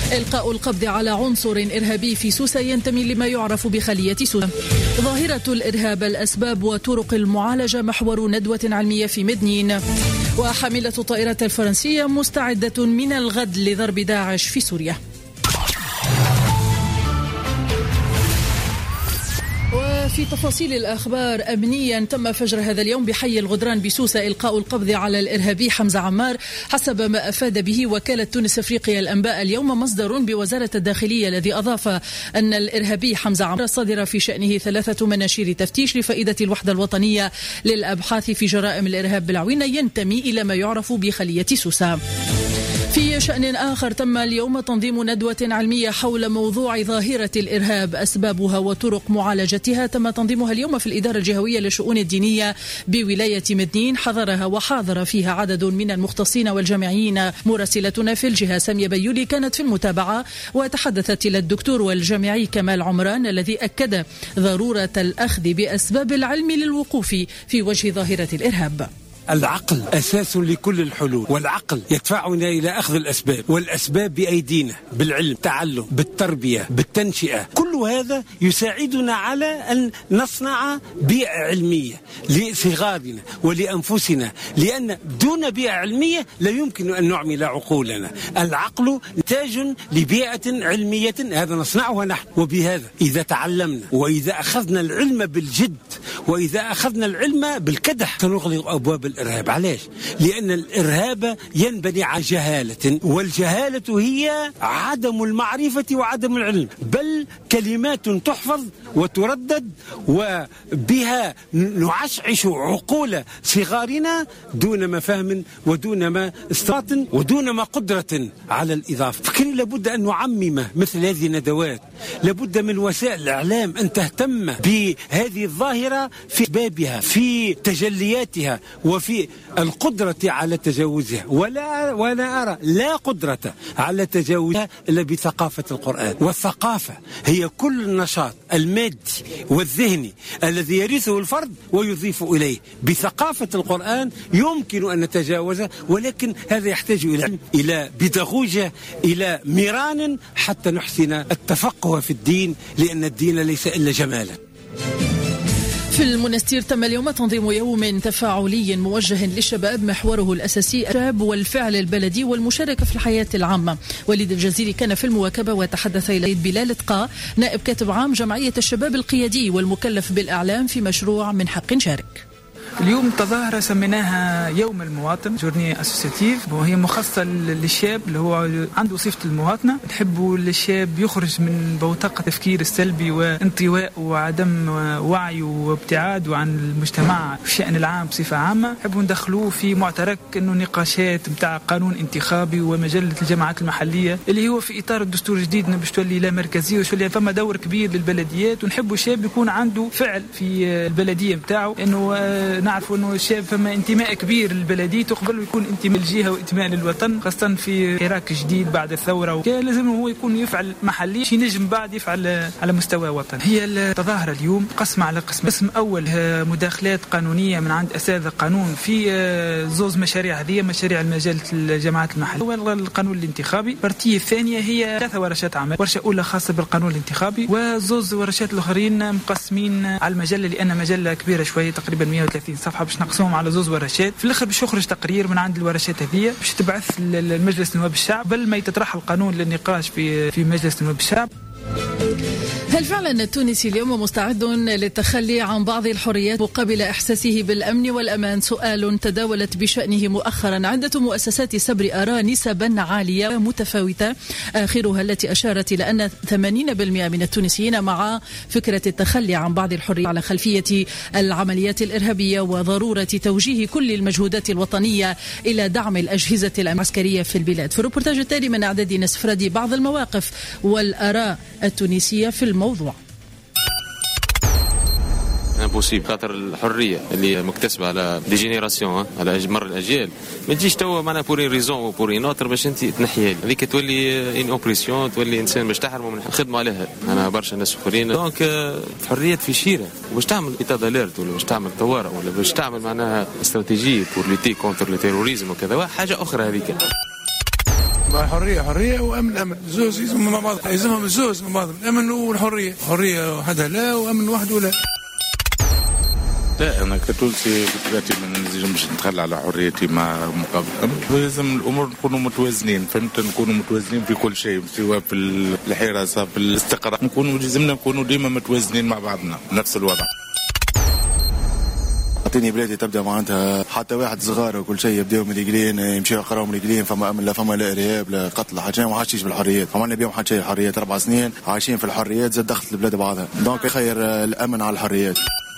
إلقاء القبض على عنصر إرهابي في سوسة ينتمي لما يعرف بخلية سوسة. ظاهرة الإرهاب، الأسباب وطرق المعالجة محور ندوة علمية في مدنين. وحاملة الطائرة الفرنسية مستعدة من الغد لضرب داعش في سوريا. في تفاصيل الأخبار، أمنيا تم فجر هذا اليوم بحي الغدران بسوسة إلقاء القبض على الإرهابي حمزة عمار حسب ما أفاد به وكالة تونس أفريقيا الأنباء اليوم مصدر بوزارة الداخلية، الذي أضاف أن الإرهابي حمزة عمار صدر في شأنه 3 مناشير تفتيش لفائدة الوحدة الوطنية للأبحاث في جرائم الإرهاب بالعوينة، ينتمي إلى ما يعرف بخلية سوسة. في شأن آخر، تم اليوم تنظيم ندوة علمية حول موضوع ظاهرة الإرهاب، أسبابها وطرق معالجتها. تم تنظيمها اليوم في الإدارة الجهوية للشؤون الدينية بولاية مدنين، حضرها وحاضر فيها عدد من المختصين والجامعيين. مراسلتنا في الجهة سامية بيولي كانت في المتابعة وتحدثت إلى الدكتور والجامعي كمال عمران، الذي أكد ضرورة الأخذ بأسباب العلم للوقوف في وجه ظاهرة الإرهاب. العقل أساس لكل الحلول، والعقل يدفعنا إلى أخذ الأسباب، والأسباب بأيدينا، بالعلم، بالتعلم، بالتربية، بالتنشئة. كل هذا يساعدنا على أن نصنع بيئة علمية لصغارنا ولأنفسنا، لأن دون بيئة علمية لا يمكن أن نعمل عقولنا. العقل نتاج لبيئة علمية، هذا نصنعها نحن. وبهذا إذا تعلمنا وإذا أخذنا العلم بالجد وإذا أخذنا العلم بالكدح سنغلق أبواب الإرهاب. علاش؟ لأن الإرهاب ينبني على جهالة، والجهالة هي عدم المعرفة وعدم العلم، بل كلمات تحفظ وتردد وبها نعشعش عقول صغارنا دون ما فهم ودون ما استطاعة ودون ما قدرة على الإضافة. فكري لابد أن نعمم مثل هذه الندوات، لابد من وسائل الإعلام أن تهتم بهذه الظاهرة في أسبابها، في تجلياتها، وفي القدرة على تجاوزها. ولا أرى لا قدرة على تجاوزها إلا بثقافة القرآن. والثقافة هي كل النشاط المادي والذهني الذي يرثه الفرد ويضيف إليه. بثقافة القرآن يمكن أن نتجاوزه، ولكن هذا يحتاج إلى بيداغوجيا، إلى ميران، حتى نحسن التفقه في الدين، لأن الدين ليس إلا جمالا. في المنستير تم اليوم تنظيم يوم تفاعلي موجه للشباب، محوره الأساسي الشباب والفعل البلدي والمشاركة في الحياة العامة. وليد الجزيري كان في المواكبة وتحدث إلى بلال طقا، نائب كاتب عام جمعية الشباب القيادي والمكلف بالإعلام في مشروع من حق شارك. اليوم تظاهرة سميناها يوم المواطن، جورني أسوسياتيف، وهي مخصصة للشاب اللي هو عنده صفة المواطنة. نحبوا الشاب يخرج من بوتقة التفكير السلبي وانطواء وعدم وعي وابتعاد عن المجتمع في الشأن العام بصفة عامة. نحبوا ندخلوه في معترك إنه نقاشات متاع قانون انتخابي ومجلة الجماعات المحلية اللي هو في إطار الدستور الجديد باش تولي لا مركزية وتولي فما دور كبير للبلديات. ونحبوا الشاب يكون عنده فعل في البلدية متاعه، إنه نعرفوا انه الشاب فما انتماء كبير للبلديه قبل يكون انتماء للجهه وانتماء للوطن، خاصه في حراك جديد بعد الثوره. لازم هو يكون يفعل محلي شي نجم بعد يفعل على مستوى وطني. هي التظاهره اليوم قسم على قسم. قسم اول مداخلات قانونيه من عند اساتذه قانون في زوز مشاريع، هذه مشاريع المجال الجماعات المحليه والقانون الانتخابي. البارتيه الثانيه هي 3 ورشات عمل، ورشه اولى خاصه بالقانون الانتخابي وزوز ورشات الاخرين مقسمين على المجله، لان مجله كبيره شويه تقريبا 130 صفحه باش نقسمهم على زوز ورشات. في الاخر باش يخرج تقرير من عند الورشات هذه باش تبعث للمجلس نواب الشعب بل ما يتطرح القانون للنقاش في مجلس نواب الشعب. هل فعلا التونسي اليوم مستعد للتخلي عن بعض الحريات مقابل إحساسه بالأمن والأمان؟ سؤال تداولت بشأنه مؤخرا عدة مؤسسات سبر آراء نسبا عالية متفاوتة، آخرها التي أشارت إلى أن 80% من التونسيين مع فكرة التخلي عن بعض الحريات على خلفية العمليات الإرهابية وضرورة توجيه كل المجهودات الوطنية إلى دعم الأجهزة العسكرية في البلاد. في الريبورتاج التالي من إعداد نسفردي بعض المواقف والآراء التونسية في الموضوع. امبوسيبل خاطر الحريه اللي مكتسبه على دي جينيراسيون، على مر الاجيال، ما تجيش توا معنا بور ريزون وبور نوتر باش انت تنحيها. هذيك تولي ان اوبريسيون، تولي انسان باش تحرمه من الخدمه عليها. انا برشا ناس اخرين دونك الحريات في شيره، باش تعمل ايتا داليرت ولا باش تعمل طوارئ ولا باش تعمل معناها استراتيجيه بور لوتي كونتر لو تيروريزم وكذا، حاجه اخرى هذيك. حرية وأمن زوز يلزمهم مع بعض، يلزمهم الزوز مع بعض، الأمن والحرية، حرية وحدها لا وأمن وحده لا. لا أنا كتونسي بطبيعتي ما نجمش نتخلى على حريتي مع مقابل الأمن. لازم الأمور نكونوا متوازنين، فهمت، نكونوا متوازنين في كل شيء، سواء في الحراسة في الاستقرار، لازمنا نكونوا ديما متوازنين مع بعضنا نفس الوضع. أعطيني بلادي تبدأ معناتها حتى واحد صغار وكل شيء يبدأوا مليقلين يمشيوا يقراوا مليقلين، فما أمن لا فما لا إرهاب لا قتل لا حاجة، ما عايشين بالحريات، عملنا بيهم حتى شيء حريات 4 سنين عايشين في الحريات، زاد دخلت البلاد بعضها، دونك خير الأمن على الحريات.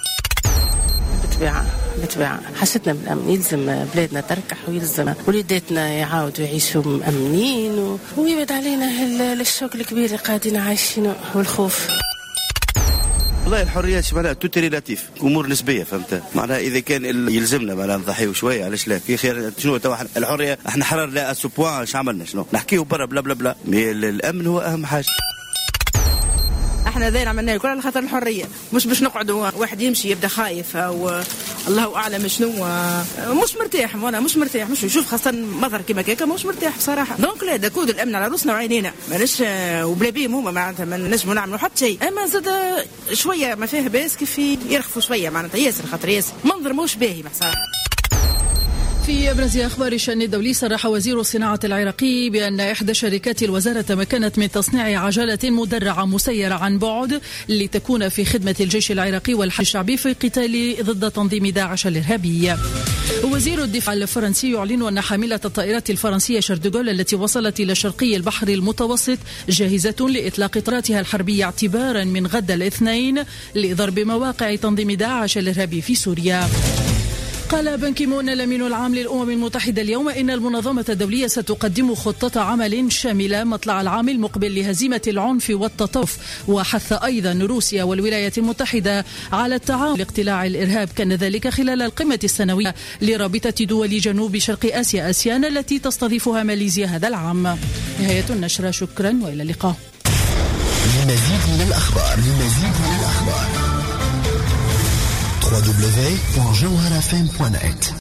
بالطبيعة حسيتنا بالأمن، يلزم بلادنا تركح ويلزم وليداتنا يعاودوا يعيشوا مأمنين ويبعد علينا الشوك الكبير اللي قاعدين عايشينه والخوف. والله الحريات معناها تو ريلاتيف، امور نسبيه، فهمت معناها اذا كان يلزمنا معناها نضحيو شويه، علاش لا؟ في خير شنو تو الحريه احنا حرر لا اسو بوان، اش عملنا شنو نحكيو برا بلا بلا بلا، الامن هو اهم حاجه. احنا ذا عملنا كل على خاطر الحريه، مش باش نقعدوا واحد يمشي يبدا خايف او الله اعلم شنو مش مرتاح، وانا مش مرتاح، مش يشوف خاصه مظهر كيما كيكا مش مرتاح بصراحه. دونك لا داكود الامن على روسنا وعينينا، ماناش وبلا بيهم هما معناتها ما نجموا نعملوا حتى شيء، اما زاد شويه ما فيه باس كيف يرخفوا شويه معناتها ياسر، خاطر ياسر منظر موش باهي بصراحه. في أبرز أخبار الشأن الدولي، صرح وزير الصناعة العراقي بأن إحدى شركات الوزارة تمكنت من تصنيع عجلة مدرعة مسيرة عن بعد لتكون في خدمة الجيش العراقي والحشد الشعبي في القتال ضد تنظيم داعش الإرهابي. وزير الدفاع الفرنسي يعلن أن حاملة الطائرات الفرنسية شاردوغول التي وصلت إلى شرقي البحر المتوسط جاهزة لإطلاق طائراتها الحربية اعتبارا من غد الاثنين لضرب مواقع تنظيم داعش الإرهابي في سوريا. قال بان كي مون الأمين العام للأمم المتحدة اليوم إن المنظمة الدولية ستقدم خطة عمل شاملة مطلع العام المقبل لهزيمة العنف والتطرف، وحث أيضا روسيا والولايات المتحدة على التعاون لاقتلاع الإرهاب، كان ذلك خلال القمة السنوية لرابطة دول جنوب شرق آسيا آسيان التي تستضيفها ماليزيا هذا العام. نهاية النشرة، شكرا وإلى اللقاء. لمزيد من الأخبار www.jawharafm.net